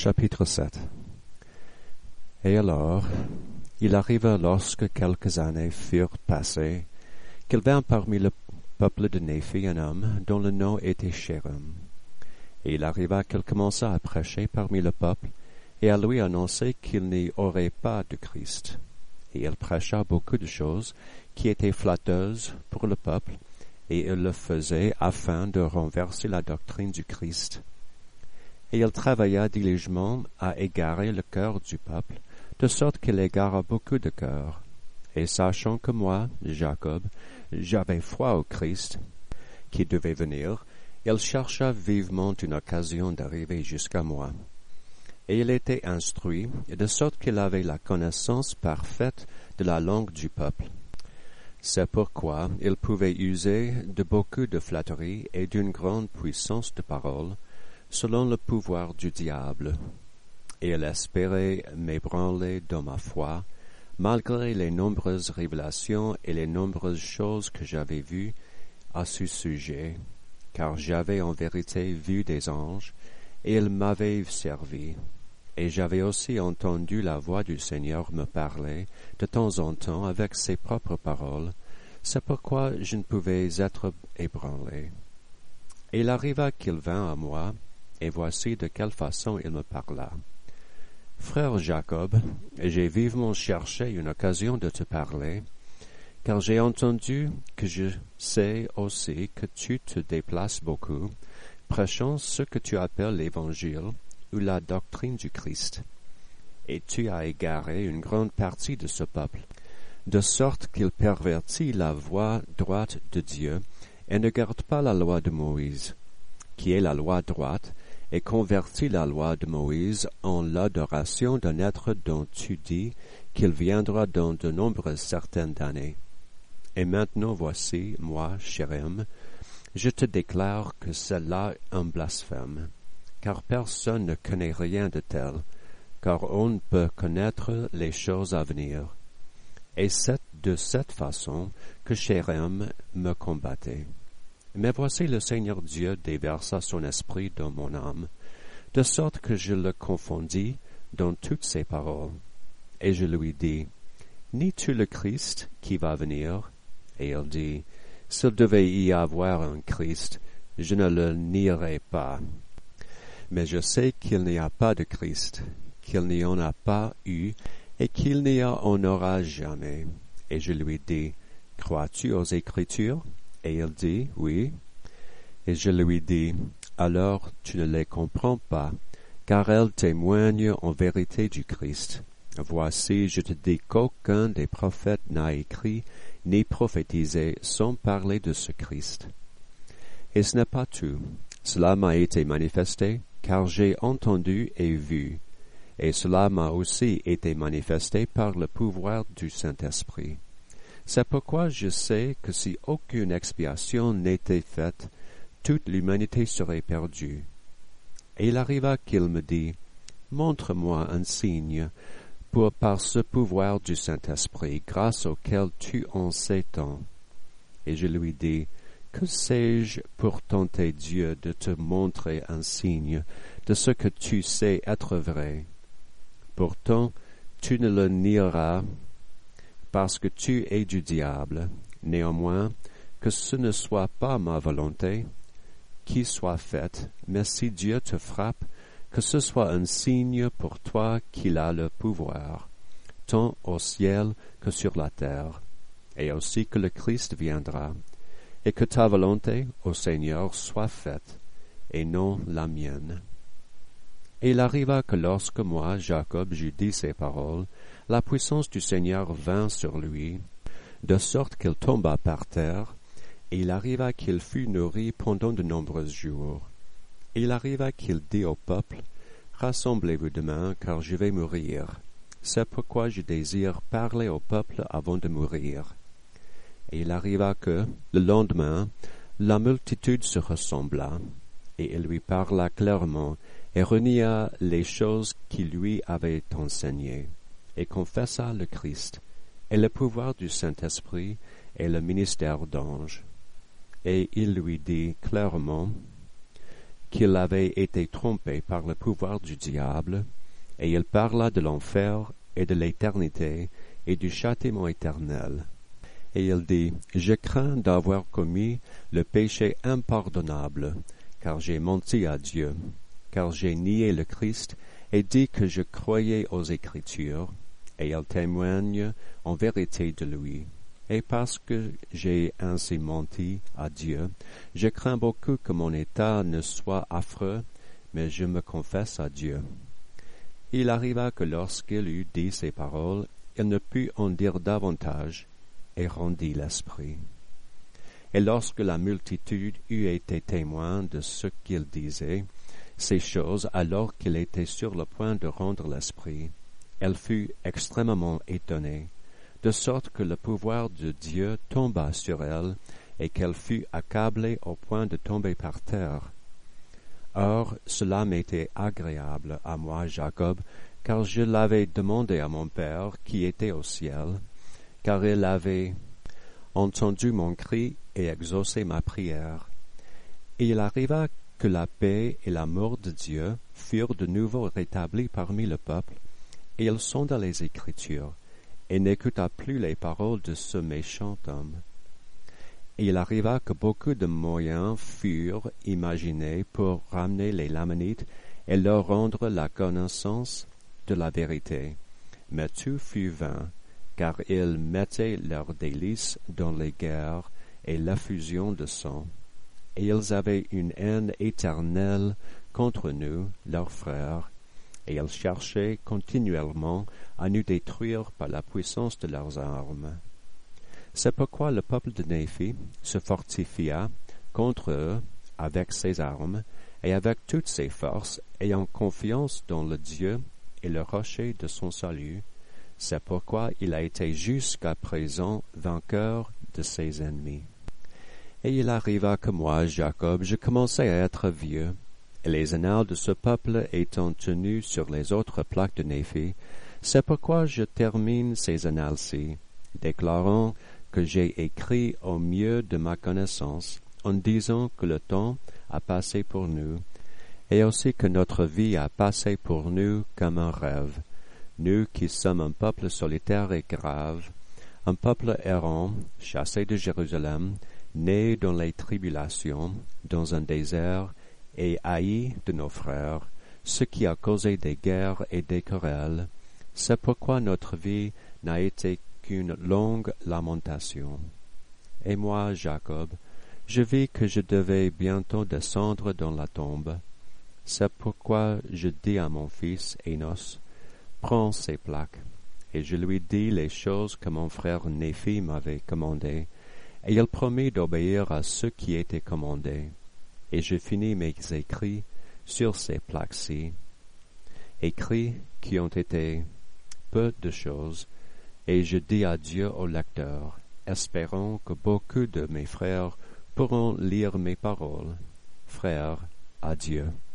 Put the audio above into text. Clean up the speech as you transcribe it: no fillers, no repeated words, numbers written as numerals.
Chapitre 7. Et alors, il arriva lorsque quelques années furent passées, qu'il vint parmi le peuple de Néphi un homme dont le nom était Shérim. Et il arriva qu'il commença à prêcher parmi le peuple et à lui annoncer qu'il n'y aurait pas de Christ. Et il prêcha beaucoup de choses qui étaient flatteuses pour le peuple, et il le faisait afin de renverser la doctrine du Christ. Et il travailla diligemment à égarer le cœur du peuple, de sorte qu'il égara beaucoup de cœurs. Et sachant que moi, Jacob, j'avais foi au Christ, qui devait venir, il chercha vivement une occasion d'arriver jusqu'à moi. Et il était instruit, de sorte qu'il avait la connaissance parfaite de la langue du peuple. C'est pourquoi il pouvait user de beaucoup de flatteries et d'une grande puissance de parole, selon le pouvoir du diable. Et il espérait m'ébranler dans ma foi, malgré les nombreuses révélations et les nombreuses choses que j'avais vues à ce sujet, car j'avais en vérité vu des anges, et ils m'avaient servi. Et j'avais aussi entendu la voix du Seigneur me parler de temps en temps avec ses propres paroles, c'est pourquoi je ne pouvais être ébranlé. Et il arriva qu'il vint à moi, et voici de quelle façon il me parla. « Frère Jacob, j'ai vivement cherché une occasion de te parler, car j'ai entendu que je sais aussi que tu te déplaces beaucoup, prêchant ce que tu appelles l'Évangile ou la doctrine du Christ. Et tu as égaré une grande partie de ce peuple, de sorte qu'il pervertit la voie droite de Dieu et ne garde pas la loi de Moïse, qui est la loi droite, et convertit la loi de Moïse en l'adoration d'un être dont tu dis qu'il viendra dans de nombreuses certaines années. Et maintenant voici, moi, Shérim, je te déclare que c'est là un blasphème, car personne ne connaît rien de tel, car on ne peut connaître les choses à venir. Et c'est de cette façon que Shérim me combattait. Mais voici le Seigneur Dieu déversa son esprit dans mon âme, de sorte que je le confondis dans toutes ses paroles. Et je lui dis, nies-tu le Christ qui va venir? Et il dit, s'il devait y avoir un Christ, je ne le nierai pas. Mais je sais qu'il n'y a pas de Christ, qu'il n'y en a pas eu, et qu'il n'y en aura jamais. Et je lui dis, crois-tu aux Écritures? Et il dit, oui. Et je lui dis, alors tu ne les comprends pas, car elles témoignent en vérité du Christ. Voici, je te dis qu'aucun des prophètes n'a écrit ni prophétisé sans parler de ce Christ. Et ce n'est pas tout. Cela m'a été manifesté, car j'ai entendu et vu. Et cela m'a aussi été manifesté par le pouvoir du Saint-Esprit. C'est pourquoi je sais que si aucune expiation n'était faite, toute l'humanité serait perdue. Et il arriva qu'il me dit, montre-moi un signe par ce pouvoir du Saint-Esprit, grâce auquel tu en sais tant. Et je lui dis, que sais-je pour tenter Dieu de te montrer un signe de ce que tu sais être vrai? Pourtant, tu ne le nieras parce que tu es du diable. Néanmoins, que ce ne soit pas ma volonté qui soit faite, mais si Dieu te frappe, que ce soit un signe pour toi qu'il a le pouvoir, tant au ciel que sur la terre, et aussi que le Christ viendra, et que ta volonté, ô Seigneur, soit faite, et non la mienne. Et il arriva que lorsque moi, Jacob, j'eus dit ces paroles, la puissance du Seigneur vint sur lui, de sorte qu'il tomba par terre, et il arriva qu'il fut nourri pendant de nombreux jours. Et il arriva qu'il dit au peuple, rassemblez-vous demain, car je vais mourir. C'est pourquoi je désire parler au peuple avant de mourir. Et il arriva que, le lendemain, la multitude se rassembla, et il lui parla clairement, et renia les choses qu'il lui avait enseignées, et confessa le Christ, et le pouvoir du Saint-Esprit, et le ministère d'anges. Et il lui dit clairement qu'il avait été trompé par le pouvoir du diable, et il parla de l'enfer et de l'éternité et du châtiment éternel. Et il dit, je crains d'avoir commis le péché impardonnable, car j'ai menti à Dieu, car j'ai nié le Christ et dit que je croyais aux Écritures, et elles témoignent en vérité de lui. Et parce que j'ai ainsi menti à Dieu, je crains beaucoup que mon état ne soit affreux, mais je me confesse à Dieu. Il arriva que lorsqu'il eut dit ces paroles, il ne put en dire davantage, et rendit l'esprit. Et lorsque la multitude eut été témoin de ce qu'il disait, ces choses, alors qu'il était sur le point de rendre l'esprit, elle fut extrêmement étonnée, de sorte que le pouvoir de Dieu tomba sur elle, et qu'elle fut accablée au point de tomber par terre. Or, cela m'était agréable à moi, Jacob, car je l'avais demandé à mon Père qui était au ciel, car il avait entendu mon cri et exaucé ma prière. Et il arriva que la paix et l'amour de Dieu furent de nouveau rétablis parmi le peuple, et il sonda les Écritures, et n'écouta plus les paroles de ce méchant homme. Et il arriva que beaucoup de moyens furent imaginés pour ramener les Lamanites et leur rendre la connaissance de la vérité. Mais tout fut vain, car ils mettaient leurs délices dans les guerres et l'effusion de sang. Et ils avaient une haine éternelle contre nous, leurs frères, et ils cherchaient continuellement à nous détruire par la puissance de leurs armes. C'est pourquoi le peuple de Néphi se fortifia contre eux avec ses armes et avec toutes ses forces, ayant confiance dans le Dieu et le rocher de son salut. C'est pourquoi il a été jusqu'à présent vainqueur de ses ennemis. Et il arriva que moi, Jacob, je commençais à être vieux, et les annales de ce peuple étant tenues sur les autres plaques de Néphi, c'est pourquoi je termine ces annales-ci, déclarant que j'ai écrit au mieux de ma connaissance, en disant que le temps a passé pour nous, et aussi que notre vie a passé pour nous comme un rêve, nous qui sommes un peuple solitaire et grave, un peuple errant, chassé de Jérusalem, né dans les tribulations, dans un désert, et haï de nos frères, ce qui a causé des guerres et des querelles. C'est pourquoi notre vie n'a été qu'une longue lamentation. Et moi, Jacob, je vis que je devais bientôt descendre dans la tombe. C'est pourquoi je dis à mon fils Énos, prends ces plaques. Et je lui dis les choses que mon frère Néphi m'avait commandées, et il promit d'obéir à ce qui était commandé. Et je finis mes écrits sur ces plaques-ci, écrits qui ont été peu de choses, et je dis adieu au lecteur, espérant que beaucoup de mes frères pourront lire mes paroles. Frères, adieu.